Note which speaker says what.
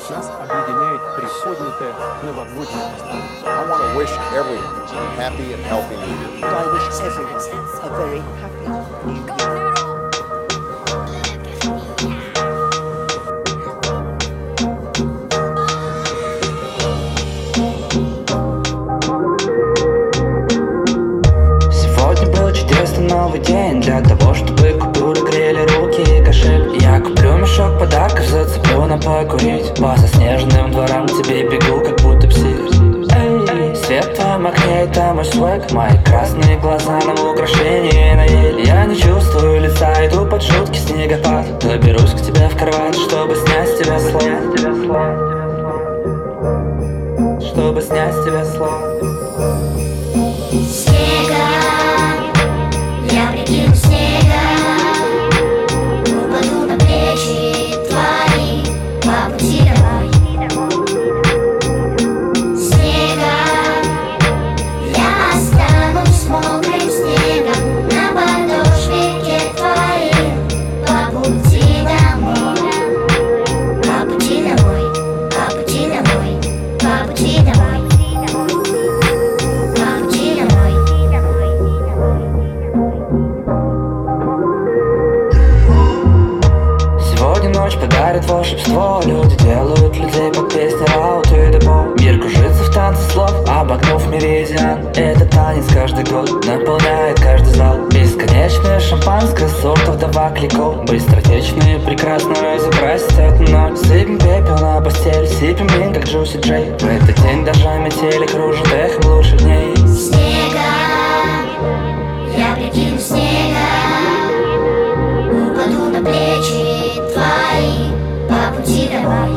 Speaker 1: Нас объединяет приподнятое новогоднее настроение.
Speaker 2: I want to wish everyone a happy and healthy New Year.
Speaker 3: I wish everyone a very happy New Year.
Speaker 4: Сегодня был чудесный новый день для того, чтобы купюры грели руки и кошель. Я куплю мешок подарков, зацеплю на покурить. По заснеженным дворам к тебе бегу, как будто псих. Эй, свет в твоем окне, это мой свек. Мои красные глаза на украшение на ель. Я не чувствую лица, иду под жуткий снегопад. Заберусь к тебе в кровать, чтобы снять с тебя слой. Чтобы снять с тебя слой.
Speaker 5: Снега, я прикину снега, упаду на плечи твои по пути домой. Снега, я останусь мокрым снегом на подошве твоей по пути домой. По пути домой, по пути домой, по пути домой.
Speaker 4: Сегодня ночь подарит волшебство. Люди делают людей под песни Раут и Депо. Мир кружится в танце слов, обогнув меридиан. Этот танец каждый год наполняет каждый зал. Бесконечное шампанское сортов Два Клико. Быстротечные, прекрасно разукрасить эту ночь. Сыпем пепел на постель, сыпем блин, как Джуси Джей. В этот день даже метели кружит эхом лучших дней.
Speaker 5: Снега, я прикину снега, упаду на плечи твои по пути домой.